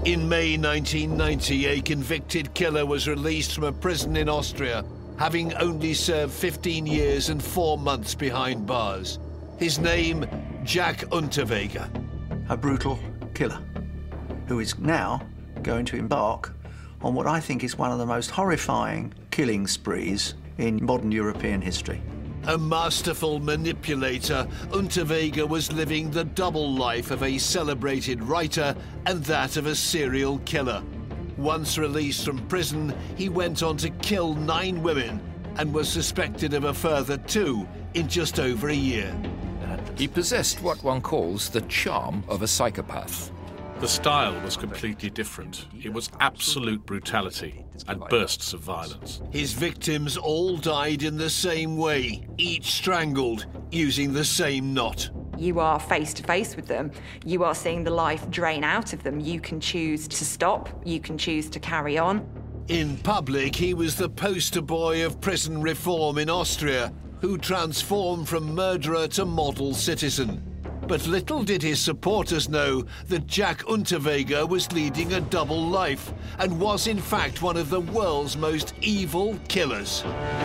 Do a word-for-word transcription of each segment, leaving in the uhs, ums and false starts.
In May nineteen ninety, a convicted killer was released from a prison in Austria, having only served fifteen years and four months behind bars. His name, Jack Unterweger. A brutal killer who is now going to embark on what I think is one of the most horrifying killing sprees in modern European history. A masterful manipulator, Unterweger was living the double life of a celebrated writer and that of a serial killer. Once released from prison, he went on to kill nine women and was suspected of a further two in just over a year. He possessed what one calls the charm of a psychopath. The style was completely different. It was absolute brutality and bursts of violence. His victims all died in the same way, each strangled using the same knot. You are face to face with them. You are seeing the life drain out of them. You can choose to stop. You can choose to carry on. In public, he was the poster boy of prison reform in Austria, who transformed from murderer to model citizen. But little did his supporters know that Jack Unterweger was leading a double life and was in fact one of the world's most evil killers.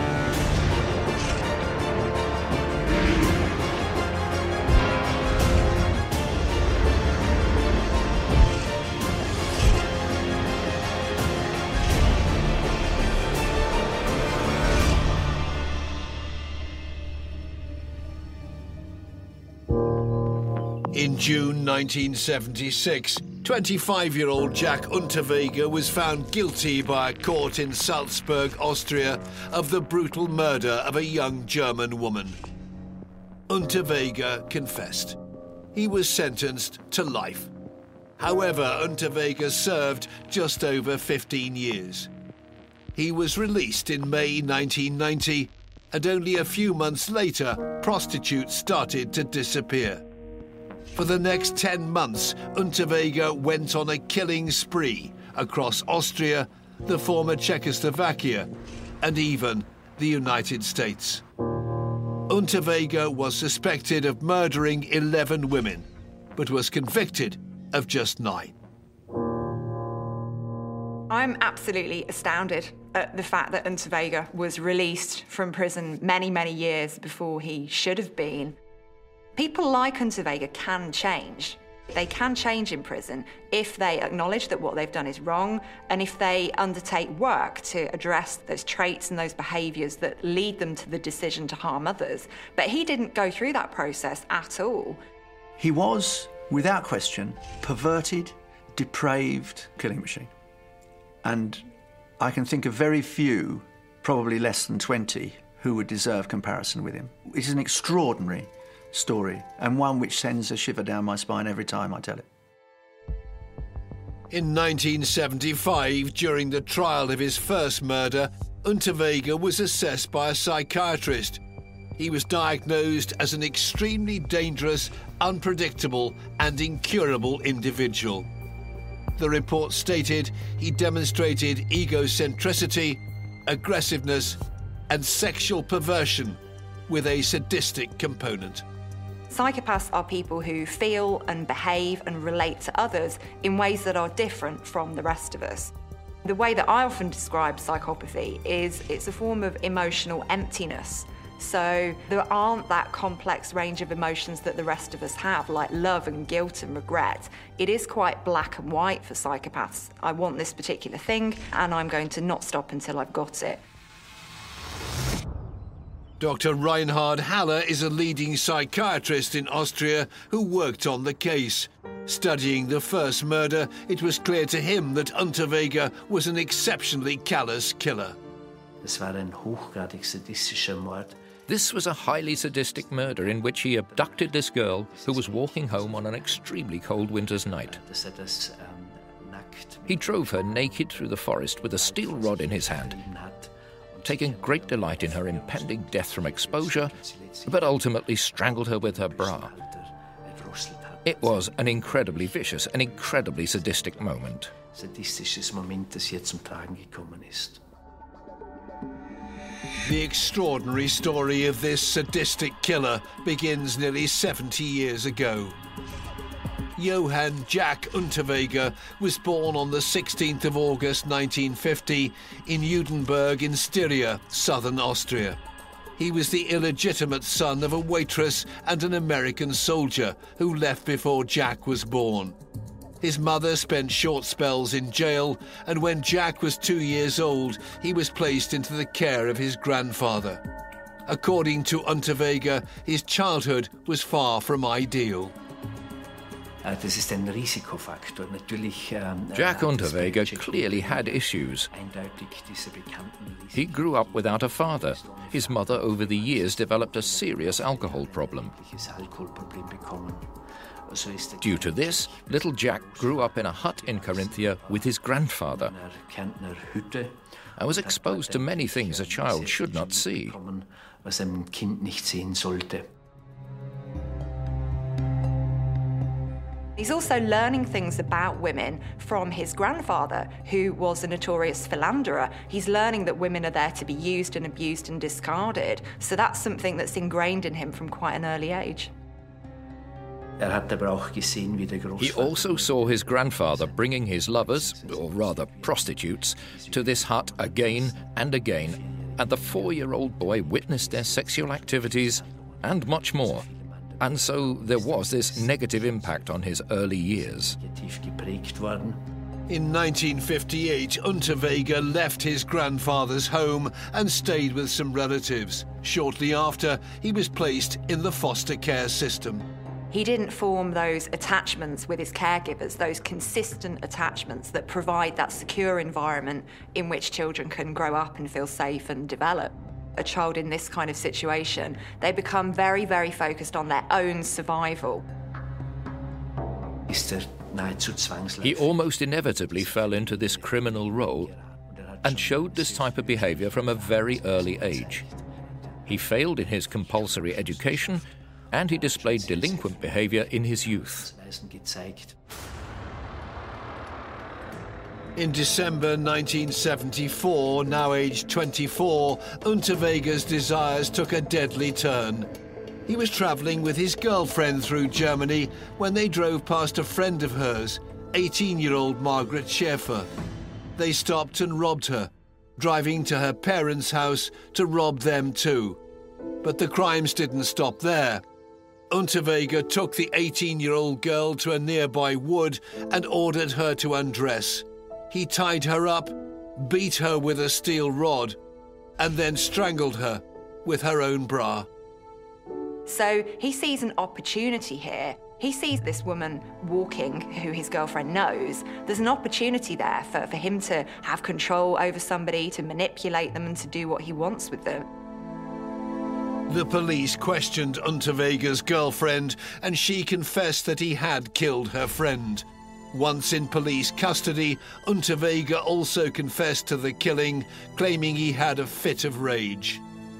In June nineteen seventy-six, twenty-five-year-old Jack Unterweger was found guilty by a court in Salzburg, Austria, of the brutal murder of a young German woman. Unterweger confessed. He was sentenced to life. However, Unterweger served just over fifteen years. He was released in May nineteen ninety, and only a few months later, prostitutes started to disappear. For the next ten months, Unterweger went on a killing spree across Austria, the former Czechoslovakia, and even the United States. Unterweger was suspected of murdering eleven women, but was convicted of just nine. I'm absolutely astounded at the fact that Unterweger was released from prison many, many years before he should have been. People like Unterweger can change. They can change in prison if they acknowledge that what they've done is wrong and if they undertake work to address those traits and those behaviours that lead them to the decision to harm others. But he didn't go through that process at all. He was, without question, perverted, depraved killing machine. And I can think of very few, probably less than twenty, who would deserve comparison with him. It is an extraordinary story, and one which sends a shiver down my spine every time I tell it. In nineteen seventy-five, during the trial of his first murder, Unterweger was assessed by a psychiatrist. He was diagnosed as an extremely dangerous, unpredictable, and incurable individual. The report stated he demonstrated egocentricity, aggressiveness, and sexual perversion with a sadistic component. Psychopaths are people who feel and behave and relate to others in ways that are different from the rest of us. The way that I often describe psychopathy is it's a form of emotional emptiness. So there aren't that complex range of emotions that the rest of us have, like love and guilt and regret. It is quite black and white for psychopaths. I want this particular thing, and I'm going to not stop until I've got it. Doctor Reinhard Haller is a leading psychiatrist in Austria who worked on the case. Studying the first murder, it was clear to him that Unterweger was an exceptionally callous killer. Es war ein hochgradig sadistischer Mord. This was a highly sadistic murder in which he abducted this girl who was walking home on an extremely cold winter's night. Dass er das, ähm, nackt He drove her naked through the forest with a steel rod in his hand, taking great delight in her impending death from exposure, but ultimately strangled her with her bra. It was an incredibly vicious and incredibly sadistic moment. sadistisches Moment, das hier zum Tragen gekommen ist. The extraordinary story of this sadistic killer begins nearly seventy years ago. Johann Jack Unterweger was born on the sixteenth of August nineteen fifty in Judenberg in Styria, southern Austria. He was the illegitimate son of a waitress and an American soldier who left before Jack was born. His mother spent short spells in jail, and when Jack was two years old, he was placed into the care of his grandfather. According to Unterweger, his childhood was far from ideal. Jack Unterweger clearly had issues. He grew up without a father. His mother over the years developed a serious alcohol problem. Due to this, little Jack grew up in a hut in Carinthia with his grandfather and was exposed to many things a child should not see. He's also learning things about women from his grandfather, who was a notorious philanderer. He's learning that women are there to be used and abused and discarded. So that's something that's ingrained in him from quite an early age. He also saw his grandfather bringing his lovers, or rather prostitutes, to this hut again and again, and the four-year-old boy witnessed their sexual activities and much more. And so there was this negative impact on his early years. In nineteen fifty-eight, Unterweger left his grandfather's home and stayed with some relatives. Shortly after, he was placed in the foster care system. He didn't form those attachments with his caregivers, those consistent attachments that provide that secure environment in which children can grow up and feel safe and develop. A child in this kind of situation, they become very, very focused on their own survival. He almost inevitably fell into this criminal role and showed this type of behavior from a very early age. He failed in his compulsory education and he displayed delinquent behavior in his youth. In December nineteen seventy-four, now aged twenty-four, Unterweger's desires took a deadly turn. He was travelling with his girlfriend through Germany when they drove past a friend of hers, eighteen-year-old Margaret Schäfer. They stopped and robbed her, driving to her parents' house to rob them too. But the crimes didn't stop there. Unterweger took the eighteen-year-old girl to a nearby wood and ordered her to undress. He tied her up, beat her with a steel rod, and then strangled her with her own bra. So he sees an opportunity here. He sees this woman walking, who his girlfriend knows. There's an opportunity there for, for him to have control over somebody, to manipulate them and to do what he wants with them. The police questioned Unterweger's girlfriend, and she confessed that he had killed her friend. Once in police custody, Unterweger also confessed to the killing, claiming he had a fit of rage.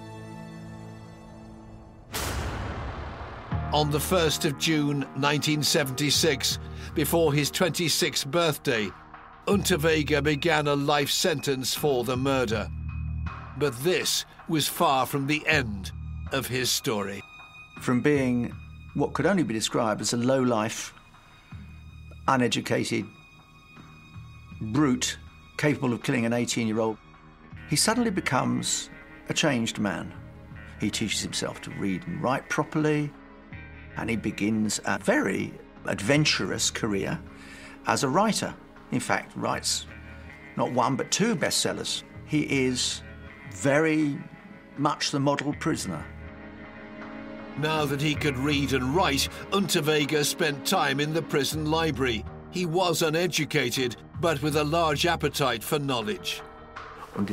On the first of June nineteen seventy-six, before his twenty-sixth birthday, Unterweger began a life sentence for the murder. But this was far from the end of his story. From being what could only be described as a low-life, uneducated brute capable of killing an eighteen-year-old, he suddenly becomes a changed man. He teaches himself to read and write properly, and he begins a very adventurous career as a writer. In fact, writes not one but two bestsellers. He is very much the model prisoner. Now that he could read and write, Unterweger spent time in the prison library. He was uneducated, but with a large appetite for knowledge. One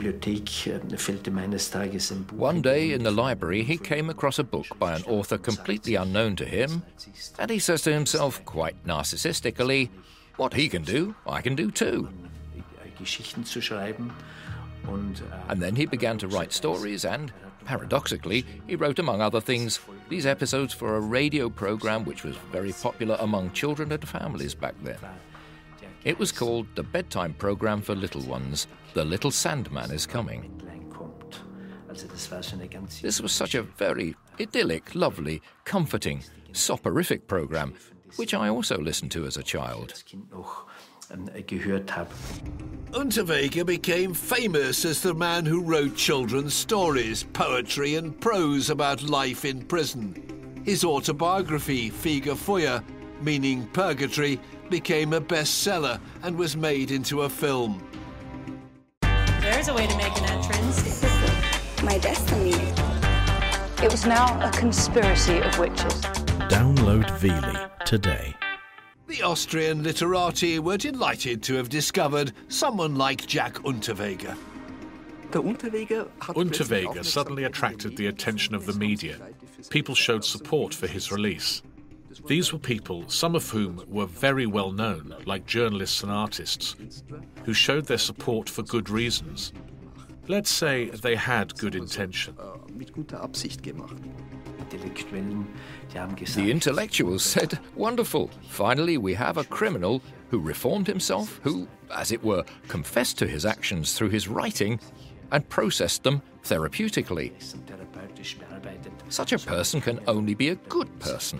day in the library, he came across a book by an author completely unknown to him, and he says to himself, quite narcissistically, what he can do, I can do too. And then he began to write stories and, paradoxically, he wrote, among other things, these episodes for a radio program which was very popular among children and families back then. It was called The Bedtime Program for Little Ones, The Little Sandman is Coming. This was such a very idyllic, lovely, comforting, soporific program, which I also listened to as a child. Unterweger became famous as the man who wrote children's stories, poetry and prose about life in prison. His autobiography, Fegefeuer, meaning purgatory, became a bestseller and was made into a film. There's a way to make an entrance. This is my destiny. It was now a conspiracy of witches. Download Veely today. The Austrian literati were delighted to have discovered someone like Jack Unterweger. Unterweger suddenly attracted the attention of the media. People showed support for his release. These were people, some of whom were very well known, like journalists and artists, who showed their support for good reasons. Let's say they had good intention. The intellectuals said, "Wonderful, finally we have a criminal who reformed himself, who, as it were, confessed to his actions through his writing and processed them therapeutically. Such a person can only be a good person."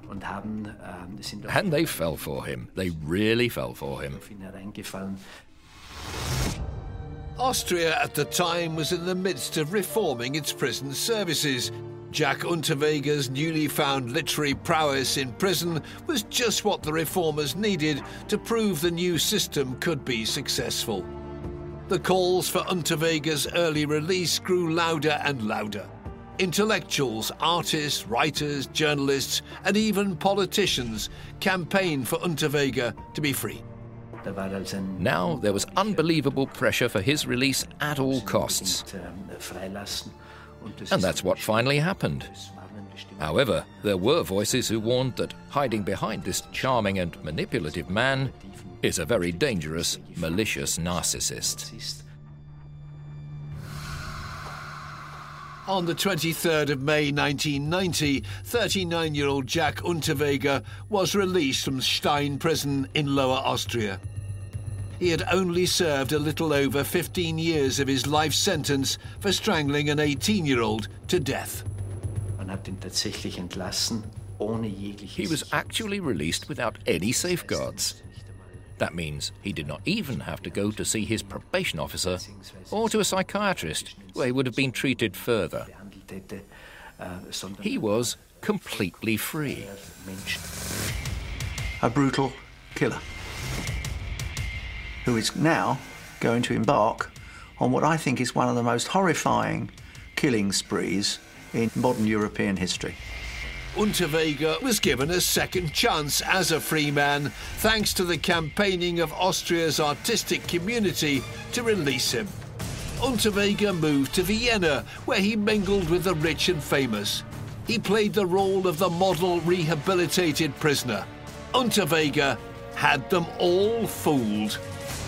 And they fell for him. They really fell for him. Austria at the time was in the midst of reforming its prison services. Jack Unterweger's newly found literary prowess in prison was just what the reformers needed to prove the new system could be successful. The calls for Unterweger's early release grew louder and louder. Intellectuals, artists, writers, journalists, and even politicians campaigned for Unterweger to be free. Now there was unbelievable pressure for his release at all costs. And that's what finally happened. However, there were voices who warned that hiding behind this charming and manipulative man is a very dangerous, malicious narcissist. On the twenty-third of May nineteen ninety, thirty-nine-year-old Jack Unterweger was released from Stein prison in Lower Austria. He had only served a little over fifteen years of his life sentence for strangling an eighteen-year-old to death. He was actually released without any safeguards. That means he did not even have to go to see his probation officer or to a psychiatrist, where he would have been treated further. He was completely free. A brutal killer who is now going to embark on what I think is one of the most horrifying killing sprees in modern European history. Unterweger was given a second chance as a free man thanks to the campaigning of Austria's artistic community to release him. Unterweger moved to Vienna, where he mingled with the rich and famous. He played the role of the model rehabilitated prisoner. Unterweger had them all fooled.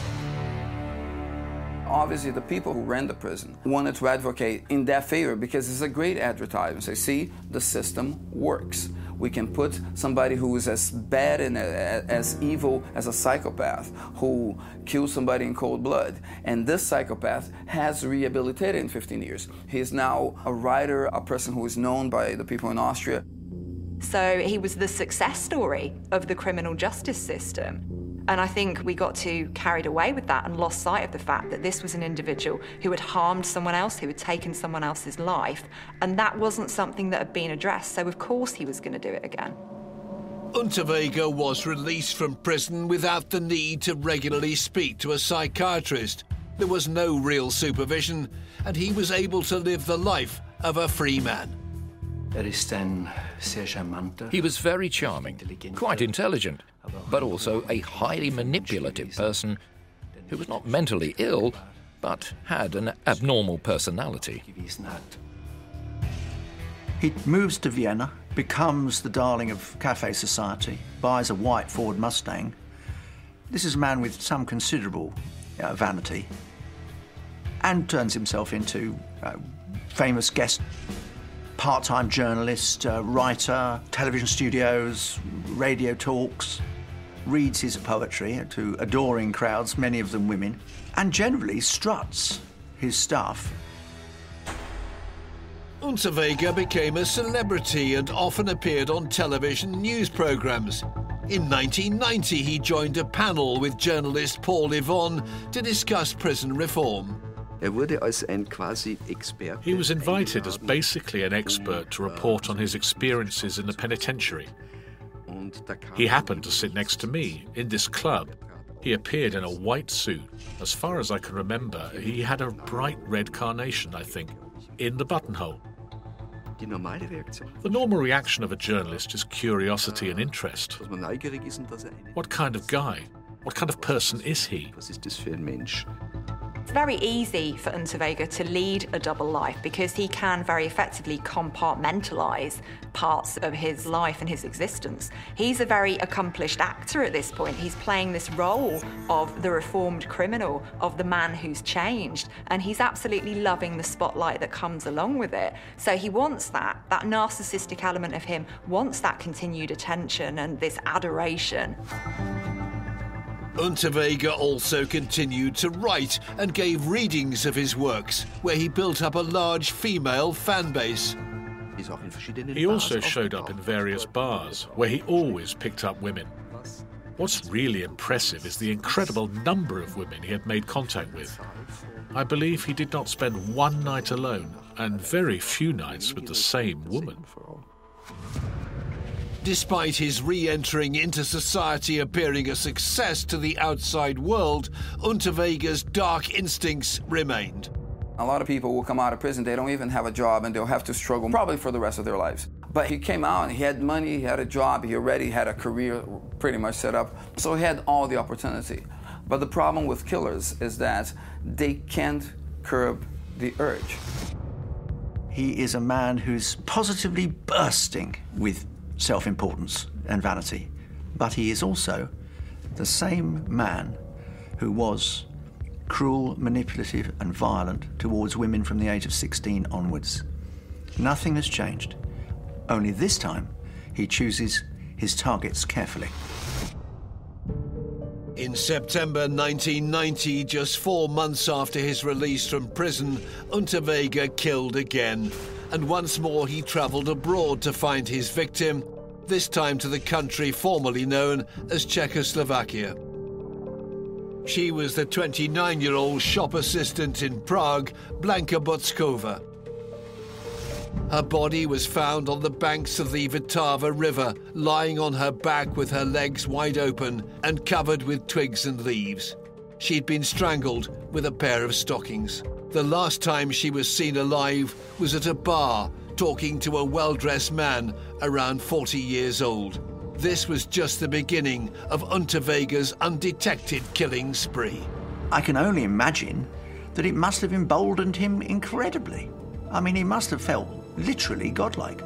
Obviously, the people who ran the prison wanted to advocate in their favor because it's a great advertisement. Say, see, the system works. We can put somebody who is as bad and as evil as a psychopath who kills somebody in cold blood. And this psychopath has rehabilitated in fifteen years. He is now a writer, a person who is known by the people in Austria. So he was the success story of the criminal justice system. And I think we got too carried away with that and lost sight of the fact that this was an individual who had harmed someone else, who had taken someone else's life, and that wasn't something that had been addressed, so of course he was going to do it again. Unterweger was released from prison without the need to regularly speak to a psychiatrist. There was no real supervision, and he was able to live the life of a free man. He was very charming, quite intelligent, but also a highly manipulative person who was not mentally ill, but had an abnormal personality. He moves to Vienna, becomes the darling of cafe society, buys a white Ford Mustang. This is a man with some considerable uh, vanity, and turns himself into a famous guest part-time journalist, uh, writer, television studios, radio talks, reads his poetry to adoring crowds, many of them women, and generally struts his stuff. Unterweger became a celebrity and often appeared on television news programs. In nineteen ninety, he joined a panel with journalist Paul Yvonne to discuss prison reform. He was invited as basically an expert to report on his experiences in the penitentiary. He happened to sit next to me in this club. He appeared in a white suit. As far as I can remember, he had a bright red carnation, I think, in the buttonhole. The normal reaction of a journalist is curiosity and interest. What kind of guy? What kind of person is he? It's very easy for Unterweger to lead a double life because he can very effectively compartmentalise parts of his life and his existence. He's a very accomplished actor at this point. He's playing this role of the reformed criminal, of the man who's changed, and he's absolutely loving the spotlight that comes along with it. So he wants that. That narcissistic element of him wants that continued attention and this adoration. Unterweger also continued to write and gave readings of his works, where he built up a large female fan base. He also showed up in various bars, where he always picked up women. What's really impressive is the incredible number of women he had made contact with. I believe he did not spend one night alone, and very few nights with the same woman. Despite his re-entering into society appearing a success to the outside world, Unterweger's dark instincts remained. A lot of people will come out of prison, they don't even have a job, and they'll have to struggle probably for the rest of their lives. But he came out, and he had money, he had a job, he already had a career pretty much set up, so he had all the opportunity. But the problem with killers is that they can't curb the urge. He is a man who's positively bursting with self-importance and vanity, but he is also the same man who was cruel, manipulative and violent towards women from the age of sixteen onwards. Nothing has changed, only this time he chooses his targets carefully. In September nineteen ninety, just four months after his release from prison, Unterweger killed again. And once more he travelled abroad to find his victim, this time to the country formerly known as Czechoslovakia. She was the twenty-nine-year-old shop assistant in Prague, Blanka Botskova. Her body was found on the banks of the Vltava River, lying on her back with her legs wide open and covered with twigs and leaves. She'd been strangled with a pair of stockings. The last time she was seen alive was at a bar, talking to a well-dressed man around forty years old. This was just the beginning of Unterweger's undetected killing spree. I can only imagine that it must have emboldened him incredibly. I mean, he must have felt literally godlike.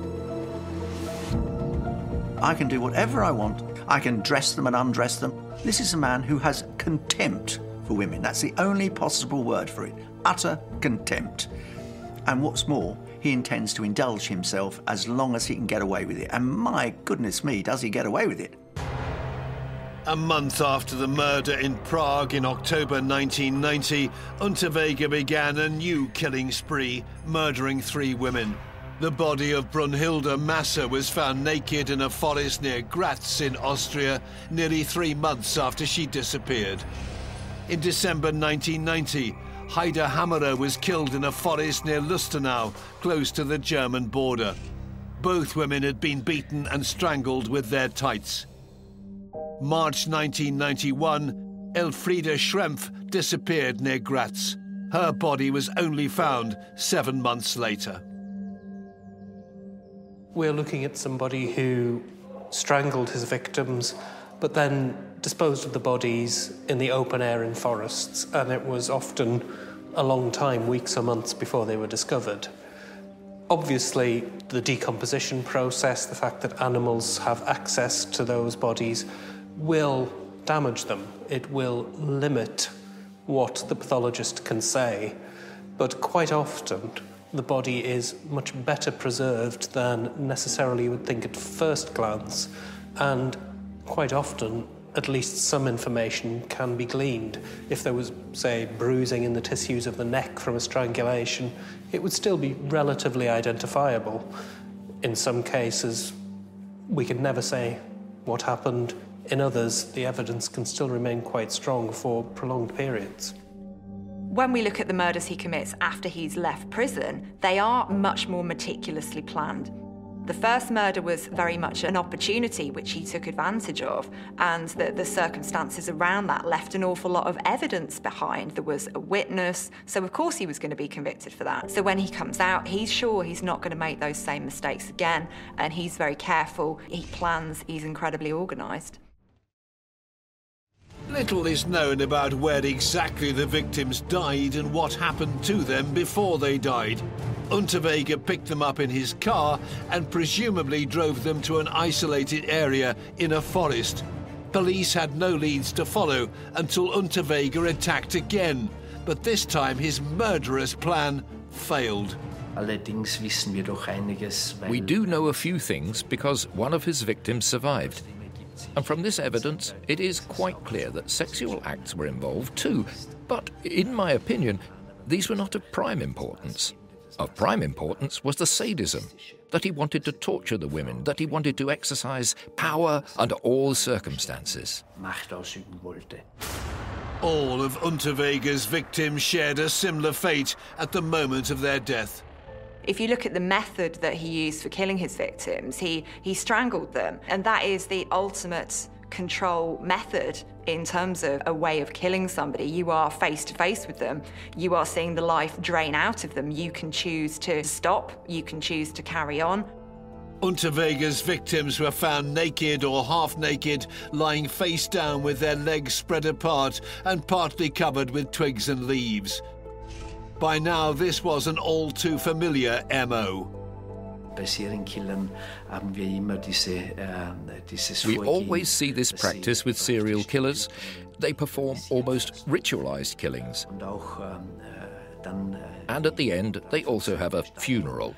I can do whatever I want. I can dress them and undress them. This is a man who has contempt for women. That's the only possible word for it. Utter contempt. And what's more, he intends to indulge himself as long as he can get away with it. And my goodness me, does he get away with it? A month after the murder in Prague in October nineteen ninety, Unterweger began a new killing spree, murdering three women. The body of Brunhilde Masser was found naked in a forest near Graz in Austria, nearly three months after she disappeared. In December nineteen ninety, Heide Hammerer was killed in a forest near Lustenau, close to the German border. Both women had been beaten and strangled with their tights. March nineteen ninety-one, Elfriede Schrempf disappeared near Graz. Her body was only found seven months later. We're looking at somebody who strangled his victims, but then disposed of the bodies in the open air in forests, and it was often a long time, weeks or months, before they were discovered. Obviously, the decomposition process, the fact that animals have access to those bodies, will damage them. It will limit what the pathologist can say, but quite often the body is much better preserved than necessarily you would think at first glance, and quite often at least some information can be gleaned. If there was, say, bruising in the tissues of the neck from a strangulation, it would still be relatively identifiable. In some cases, we could never say what happened in others, the evidence can still remain quite strong for prolonged periods. When we look at the murders he commits after he's left prison, they are much more meticulously planned. The first murder was very much an opportunity which he took advantage of, and the, the circumstances around that left an awful lot of evidence behind. There was a witness, so of course he was going to be convicted for that. So when he comes out, he's sure he's not going to make those same mistakes again, and he's very careful, he plans, he's incredibly organised. Little is known about where exactly the victims died and what happened to them before they died. Unterweger picked them up in his car and presumably drove them to an isolated area in a forest. Police had no leads to follow until Unterweger attacked again, but this time his murderous plan failed. We do know a few things because one of his victims survived. And from this evidence, it is quite clear that sexual acts were involved too. But, in my opinion, these were not of prime importance. Of prime importance was the sadism, that he wanted to torture the women, that he wanted to exercise power under all circumstances. All of Unterweger's victims shared a similar fate at the moment of their death. If you look at the method that he used for killing his victims, he, he strangled them. And that is the ultimate control method in terms of a way of killing somebody. You are face to face with them. You are seeing the life drain out of them. You can choose to stop. You can choose to carry on. Unterweger's victims were found naked or half naked, lying face down with their legs spread apart and partly covered with twigs and leaves. By now, this was an all-too-familiar M O. We always see this practice with serial killers. They perform almost ritualized killings. And at the end, they also have a funeral.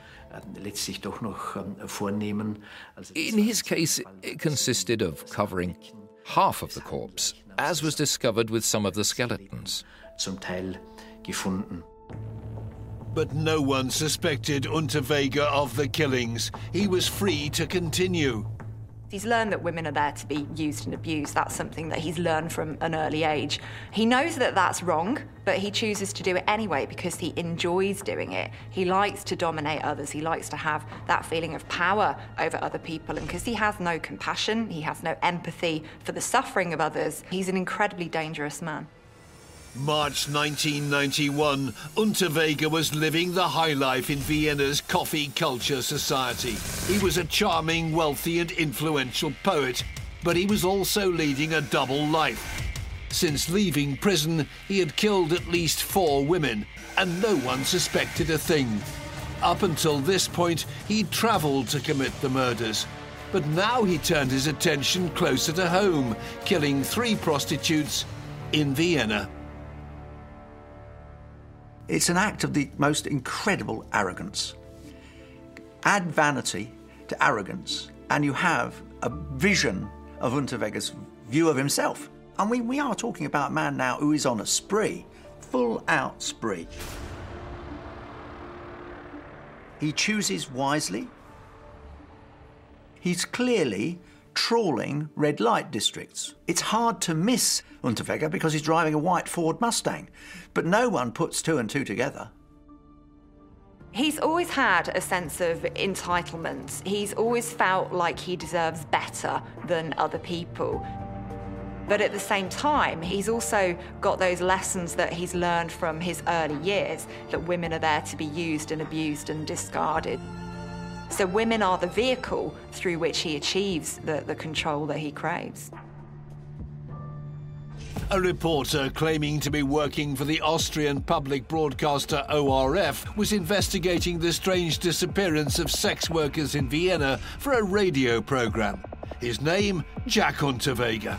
In his case, it consisted of covering half of the corpse, as was discovered with some of the skeletons. But no one suspected Unterweger of the killings. He was free to continue. He's learned that women are there to be used and abused. That's something that he's learned from an early age. He knows that that's wrong, but he chooses to do it anyway because he enjoys doing it. He likes to dominate others. He likes to have that feeling of power over other people. And because he has no compassion, he has no empathy for the suffering of others, he's an incredibly dangerous man. March nineteen ninety-one, Unterweger was living the high life in Vienna's coffee culture society. He was a charming, wealthy and influential poet, but he was also leading a double life. Since leaving prison, he had killed at least four women, and no one suspected a thing. Up until this point, he'd travelled to commit the murders. But now he turned his attention closer to home, killing three prostitutes in Vienna. It's an act of the most incredible arrogance. Add vanity to arrogance, and you have a vision of Unterweger's view of himself. And we, we are talking about a man now who is on a spree, full-out spree. He chooses wisely. He's clearly trawling red light districts. It's hard to miss Unterweger because he's driving a white Ford Mustang, but no one puts two and two together. He's always had a sense of entitlement. He's always felt like he deserves better than other people. But at the same time, he's also got those lessons that he's learned from his early years, that women are there to be used and abused and discarded. So women are the vehicle through which he achieves the, the control that he craves. A reporter claiming to be working for the Austrian public broadcaster O R F was investigating the strange disappearance of sex workers in Vienna for a radio program. His name, Jack Unterweger.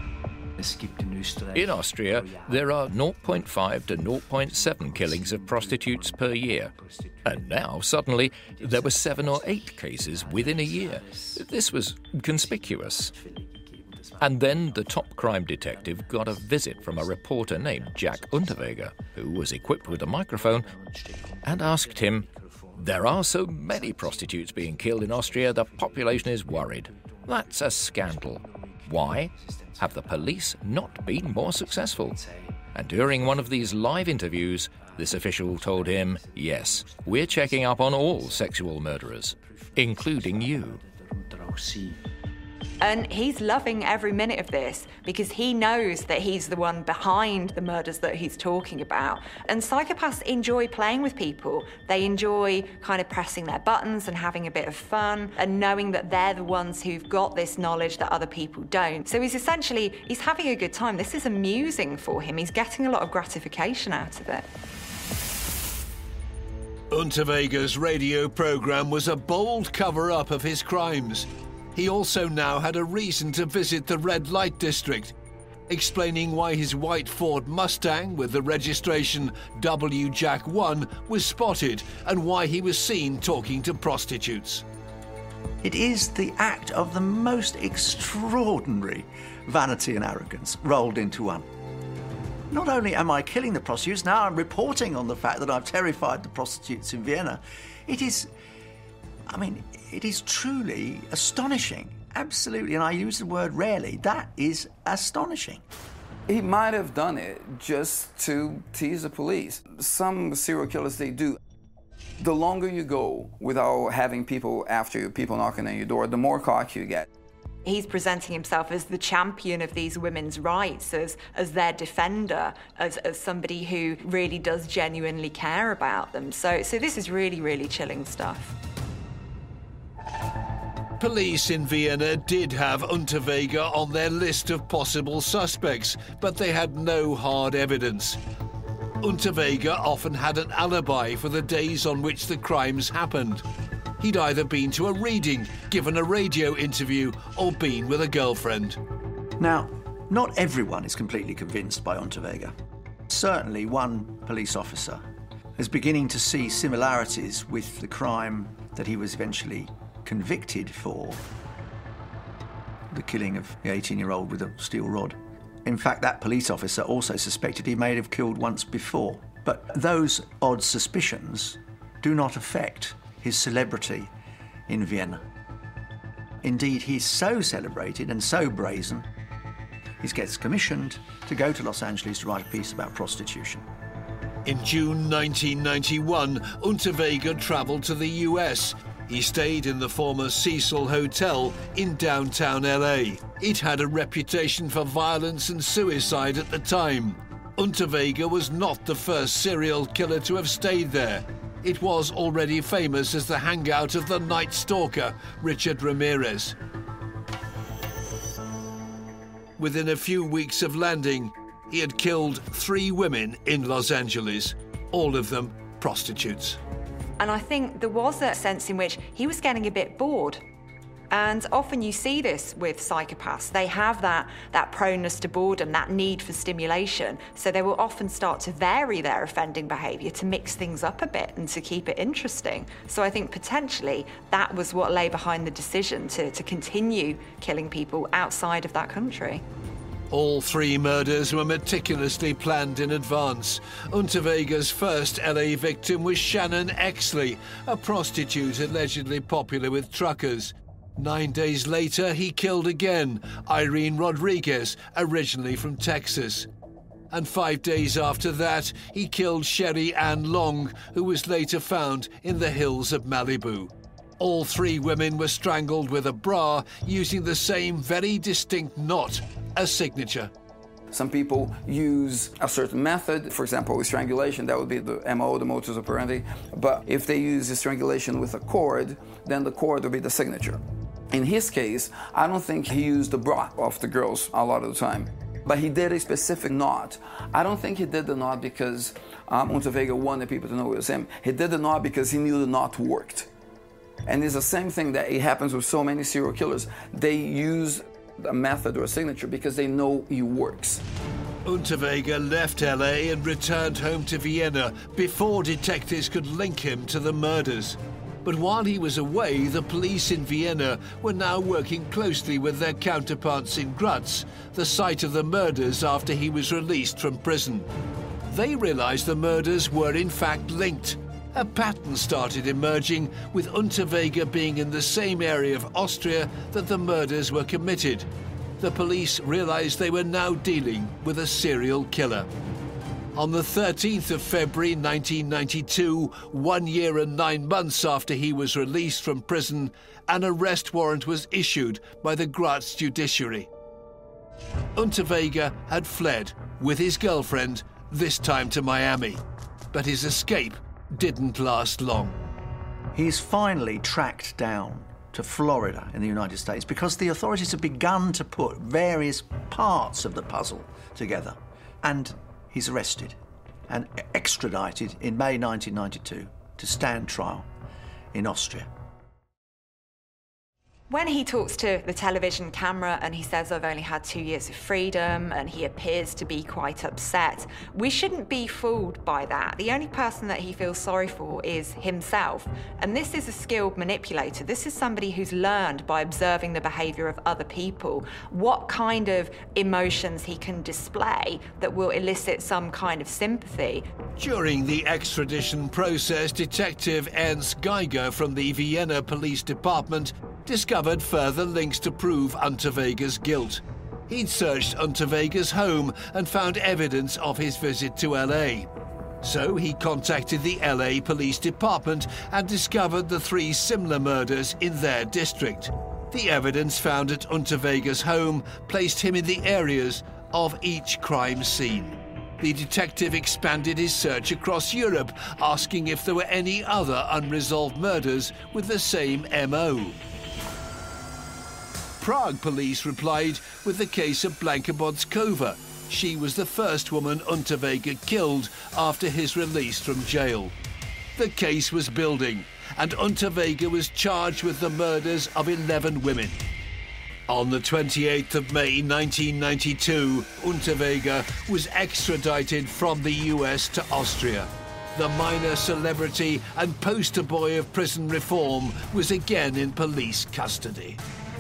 In Austria, there are zero point five to zero point seven killings of prostitutes per year. And now, suddenly, there were seven or eight cases within a year. This was conspicuous. And then the top crime detective got a visit from a reporter named Jack Unterweger, who was equipped with a microphone, and asked him, There are so many prostitutes being killed in Austria, the population is worried. That's a scandal. Why? Have the police not been more successful? And during one of these live interviews, this official told him, yes, we're checking up on all sexual murderers, including you. And he's loving every minute of this because he knows that he's the one behind the murders that he's talking about. And psychopaths enjoy playing with people. They enjoy kind of pressing their buttons and having a bit of fun and knowing that they're the ones who've got this knowledge that other people don't. So he's essentially, he's having a good time. This is amusing for him. He's getting a lot of gratification out of it. Unterweger's radio programme was a bold cover-up of his crimes. He also now had a reason to visit the red light district, explaining why his white Ford Mustang with the registration W Jack one was spotted and why he was seen talking to prostitutes. It is the act of the most extraordinary vanity and arrogance rolled into one. Not only am I killing the prostitutes, now I'm reporting on the fact that I've terrified the prostitutes in Vienna. It is, I mean, it is truly astonishing. Absolutely, and I use the word rarely. That is astonishing. He might have done it just to tease the police. Some serial killers, they do. The longer you go without having people after you, people knocking on your door, the more cocky you get. He's presenting himself as the champion of these women's rights, as, as their defender, as, as somebody who really does genuinely care about them. So, so this is really, really chilling stuff. Police in Vienna did have Unterweger on their list of possible suspects, but they had no hard evidence. Unterweger often had an alibi for the days on which the crimes happened. He'd either been to a reading, given a radio interview, or been with a girlfriend. Now, not everyone is completely convinced by Unterweger. Certainly one police officer is beginning to see similarities with the crime that he was eventually convicted for, the killing of the eighteen-year-old with a steel rod. In fact, that police officer also suspected he may have killed once before. But those odd suspicions do not affect his celebrity in Vienna. Indeed, he's so celebrated and so brazen, he gets commissioned to go to Los Angeles to write a piece about prostitution. In June nineteen ninety-one, Unterweger travelled to the U S. He stayed in the former Cecil Hotel in downtown L A. It had a reputation for violence and suicide at the time. Unterweger was not the first serial killer to have stayed there. It was already famous as the hangout of the Night Stalker, Richard Ramirez. Within a few weeks of landing, he had killed three women in Los Angeles, all of them prostitutes. And I think there was a sense in which he was getting a bit bored. And often you see this with psychopaths. They have that, that proneness to boredom, that need for stimulation. So they will often start to vary their offending behaviour to mix things up a bit and to keep it interesting. So I think potentially that was what lay behind the decision to, to continue killing people outside of that country. All three murders were meticulously planned in advance. Unterweger's first L A victim was Shannon Exley, a prostitute allegedly popular with truckers. Nine days later, he killed again Irene Rodriguez, originally from Texas. And five days after that, he killed Sherry Ann Long, who was later found in the hills of Malibu. All three women were strangled with a bra using the same very distinct knot, a signature. Some people use a certain method, for example, with strangulation, that would be the M O, the modus operandi. But if they use the strangulation with a cord, then the cord would be the signature. In his case, I don't think he used the bra of the girls a lot of the time, but he did a specific knot. I don't think he did the knot because um, Unterweger wanted people to know it was him. He did the knot because he knew the knot worked. And it's the same thing that it happens with so many serial killers. They use a method or a signature because they know it works. Unterweger left L A and returned home to Vienna before detectives could link him to the murders. But while he was away, the police in Vienna were now working closely with their counterparts in Graz, the site of the murders after he was released from prison. They realized the murders were in fact linked. a pattern started emerging, with Unterweger being in the same area of Austria that the murders were committed. The police realized they were now dealing with a serial killer. On the thirteenth of February nineteen ninety-two, one year and nine months after he was released from prison, an arrest warrant was issued by the Graz judiciary. Unterweger had fled with his girlfriend, this time to Miami, but his escape didn't last long. He's finally tracked down to Florida in the United States because the authorities have begun to put various parts of the puzzle together. And he's arrested and extradited in May nineteen ninety-two to stand trial in Austria. When he talks to the television camera and he says, "I've only had two years of freedom," and he appears to be quite upset, we shouldn't be fooled by that. The only person that he feels sorry for is himself. And this is a skilled manipulator. This is somebody who's learned by observing the behaviour of other people what kind of emotions he can display that will elicit some kind of sympathy. During the extradition process, Detective Ernst Geiger from the Vienna Police Department discovered further links to prove Unterweger's guilt. He'd searched Unterweger's home and found evidence of his visit to L A. So he contacted the L A Police Department and discovered the three similar murders in their district. The evidence found at Unterweger's home placed him in the areas of each crime scene. The detective expanded his search across Europe, asking if there were any other unresolved murders with the same M O. Prague police replied with the case of Blanka Bodskova. She was the first woman Unterweger killed after his release from jail. The case was building, and Unterweger was charged with the murders of eleven women. On the twenty-eighth of May nineteen ninety-two, Unterweger was extradited from the U S to Austria. The minor celebrity and poster boy of prison reform was again in police custody.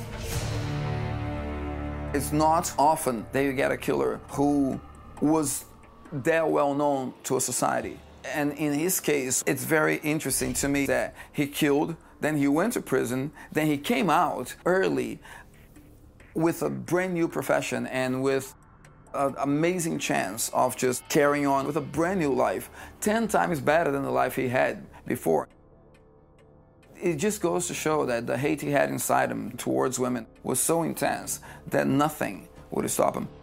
It's not often that you get a killer who was that well known to a society. And in his case, it's very interesting to me that he killed, then he went to prison, then he came out early with a brand new profession and with an amazing chance of just carrying on with a brand new life, ten times better than the life he had before. It just goes to show that the hate he had inside him towards women was so intense that nothing would stop him.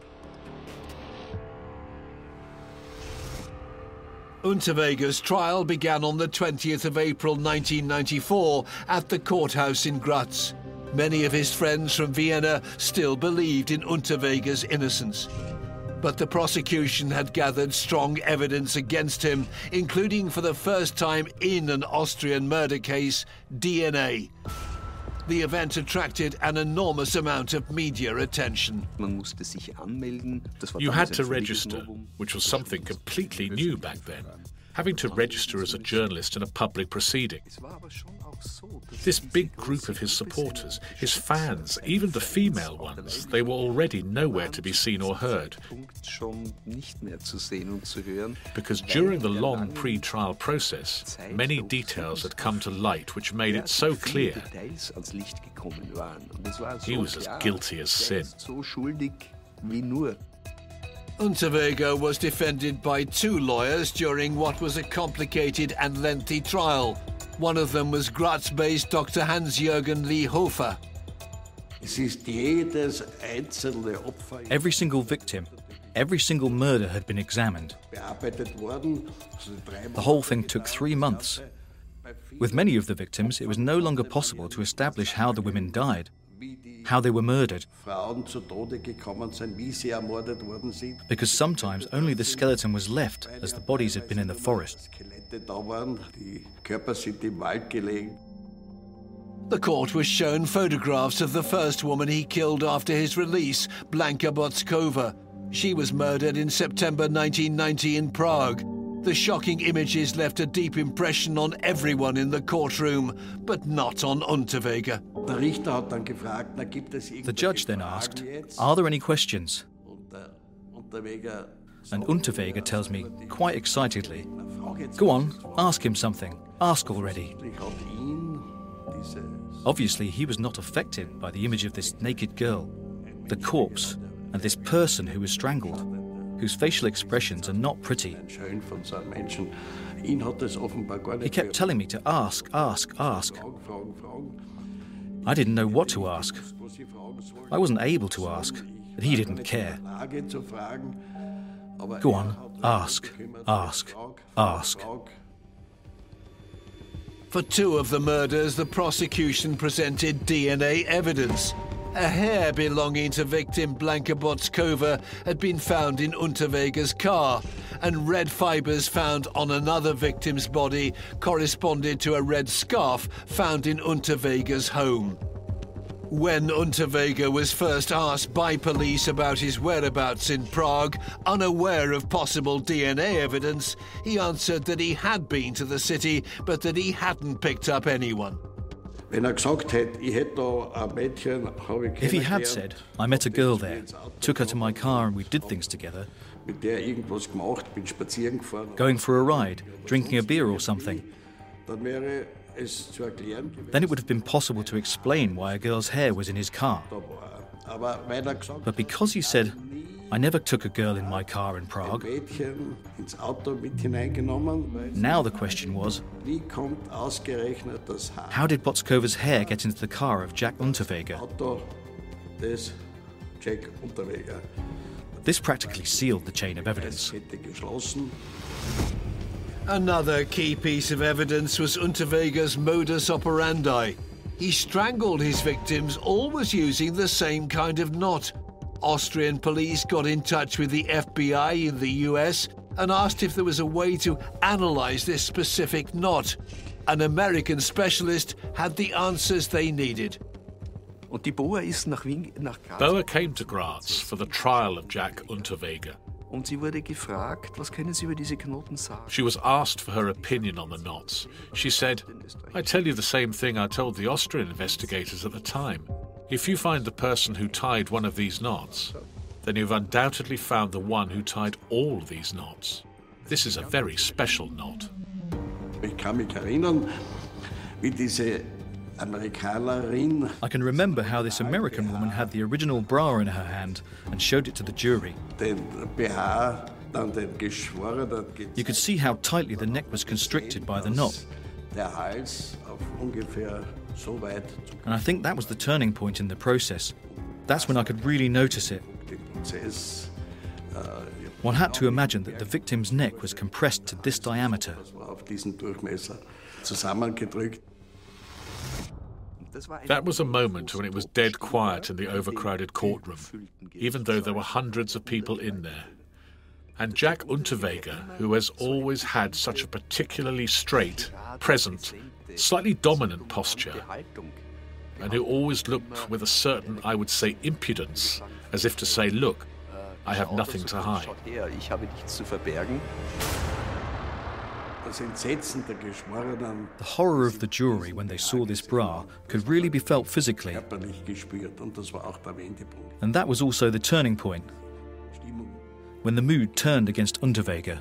Unterweger's trial began on the twentieth of April nineteen ninety-four at the courthouse in Graz. Many of his friends from Vienna still believed in Unterweger's innocence. But the prosecution had gathered strong evidence against him, including for the first time in an Austrian murder case, D N A. The event attracted an enormous amount of media attention. You had to register, which was something completely new back then. Having to register as a journalist in a public proceeding. This big group of his supporters, his fans, even the female ones, they were already nowhere to be seen or heard. Because during the long pre-trial process, many details had come to light which made it so clear he was as guilty as sin. Unterweger was defended by two lawyers during what was a complicated and lengthy trial. One of them was Graz-based Doctor Hans-Jürgen Lehofer. Every single victim, every single murder had been examined. The whole thing took three months. With many of the victims, it was no longer possible to establish how the women died, how they were murdered. Because sometimes only the skeleton was left, as the bodies had been in the forest. The court was shown photographs of the first woman he killed after his release, Blanka Bodskova. She was murdered in September nineteen ninety in Prague. The shocking images left a deep impression on everyone in the courtroom, but not on Unterweger. The judge then asked, "Are there any questions?" and Unterweger tells me, quite excitedly, "Go on, ask him something. Ask already." Obviously, he was not affected by the image of this naked girl, the corpse, and this person who was strangled, whose facial expressions are not pretty. He kept telling me to ask, ask, ask. I didn't know what to ask. I wasn't able to ask, and he didn't care. Go on, ask, ask, ask. For two of the murders, the prosecution presented D N A evidence. A hair belonging to victim Blanka Botskova had been found in Unterweger's car, and red fibres found on another victim's body corresponded to a red scarf found in Unterweger's home. When Unterweger was first asked by police about his whereabouts in Prague, unaware of possible D N A evidence, he answered that he had been to the city, but that he hadn't picked up anyone. If he had said, "I met a girl there, took her to my car and we did things together," going for a ride, drinking a beer or something, then it would have been possible to explain why a girl's hair was in his car. But because he said, "I never took a girl in my car in Prague," now the question was, how did Botskova's hair get into the car of Jack Unterweger? This practically sealed the chain of evidence. Another key piece of evidence was Unterweger's modus operandi. He strangled his victims, always using the same kind of knot. Austrian police got in touch with the F B I in the U S and asked if there was a way to analyze this specific knot. An American specialist had the answers they needed. Boa came to Graz for the trial of Jack Unterweger. She was asked for her opinion on the knots. She said, "I tell you the same thing I told the Austrian investigators at the time. If you find the person who tied one of these knots, then you've undoubtedly found the one who tied all these knots. This is a very special knot." I can remember how this American woman had the original bra in her hand and showed it to the jury. You could see how tightly the neck was constricted by the knot. And I think that was the turning point in the process. That's when I could really notice it. One had to imagine that the victim's neck was compressed to this diameter. That was a moment when it was dead quiet in the overcrowded courtroom, even though there were hundreds of people in there. And Jack Unterweger, who has always had such a particularly straight, present, slightly dominant posture, and who always looked with a certain, I would say, impudence, as if to say, "Look, I have nothing to hide." The horror of the jury when they saw this bra could really be felt physically. And that was also the turning point, when the mood turned against Unterweger.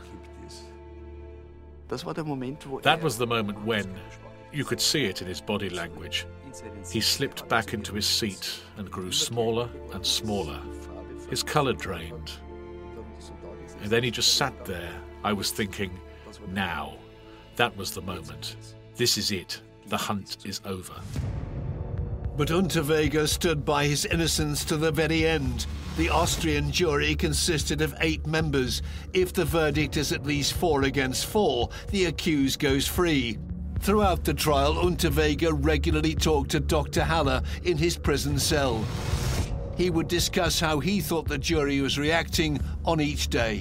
That was the moment when, you could see it in his body language, he slipped back into his seat and grew smaller and smaller. His colour drained. And then he just sat there. I was thinking, now. That was the moment. This is it. The hunt is over. But Unterweger stood by his innocence to the very end. The Austrian jury consisted of eight members. If the verdict is at least four against four, the accused goes free. Throughout the trial, Unterweger regularly talked to Doctor Haller in his prison cell. He would discuss how he thought the jury was reacting on each day.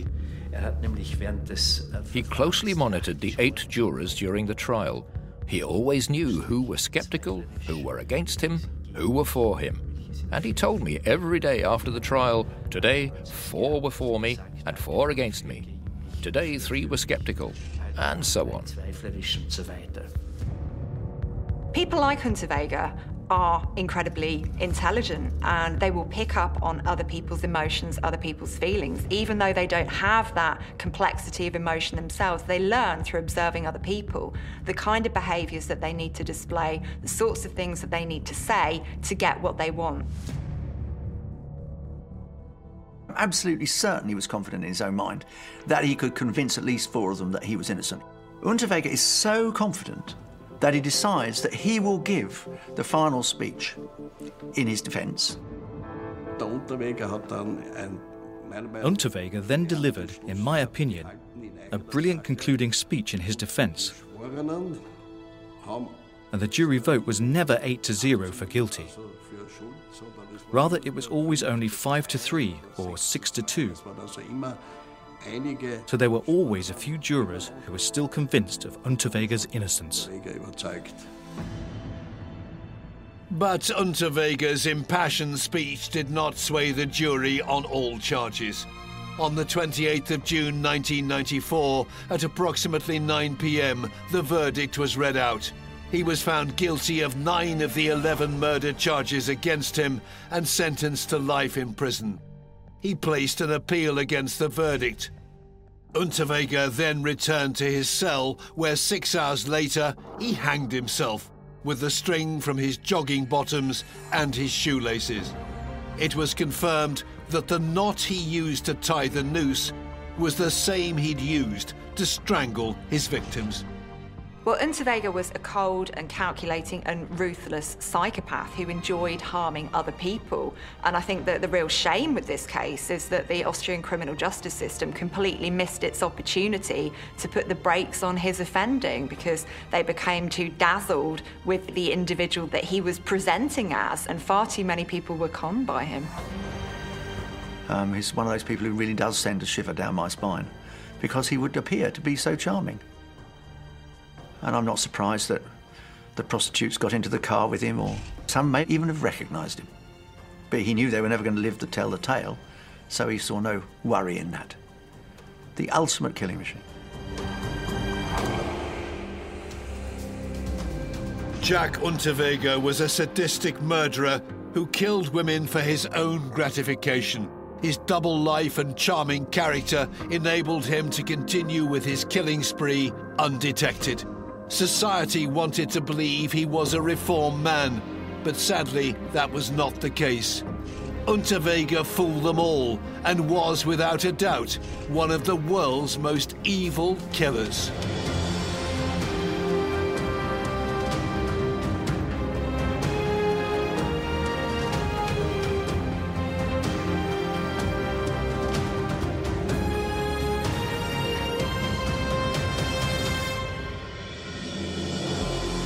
He closely monitored the eight jurors during the trial. He always knew who were skeptical, who were against him, who were for him. And he told me every day after the trial, today four were for me and four against me. Today three were skeptical, and so on. People like Unterweger are incredibly intelligent and they will pick up on other people's emotions, other people's feelings. Even though they don't have that complexity of emotion themselves, they learn through observing other people the kind of behaviours that they need to display, the sorts of things that they need to say to get what they want. I'm absolutely certain he was confident in his own mind that he could convince at least four of them that he was innocent. Unterweger is so confident that he decides that he will give the final speech in his defence. Unterweger then delivered, in my opinion, a brilliant concluding speech in his defence. And the jury vote was never eight to zero for guilty. Rather, it was always only five to three or six to two. So there were always a few jurors who were still convinced of Unterweger's innocence. But Unterweger's impassioned speech did not sway the jury on all charges. On the twenty-eighth of June nineteen ninety-four, at approximately nine p m, the verdict was read out. He was found guilty of nine of the eleven murder charges against him and sentenced to life in prison. He placed an appeal against the verdict. Unterweger then returned to his cell, where six hours later he hanged himself with the string from his jogging bottoms and his shoelaces. It was confirmed that the knot he used to tie the noose was the same he'd used to strangle his victims. Well, Unterweger was a cold and calculating and ruthless psychopath who enjoyed harming other people. And I think that the real shame with this case is that the Austrian criminal justice system completely missed its opportunity to put the brakes on his offending because they became too dazzled with the individual that he was presenting as, and far too many people were conned by him. Um, he's one of those people who really does send a shiver down my spine because he would appear to be so charming. And I'm not surprised that the prostitutes got into the car with him, or some may even have recognised him. But he knew they were never going to live to tell the tale, so he saw no worry in that. The ultimate killing machine. Jack Unterweger was a sadistic murderer who killed women for his own gratification. His double life and charming character enabled him to continue with his killing spree undetected. Society wanted to believe he was a reformed man, but sadly that was not the case. Unterweger fooled them all and was, without a doubt, one of the world's most evil killers.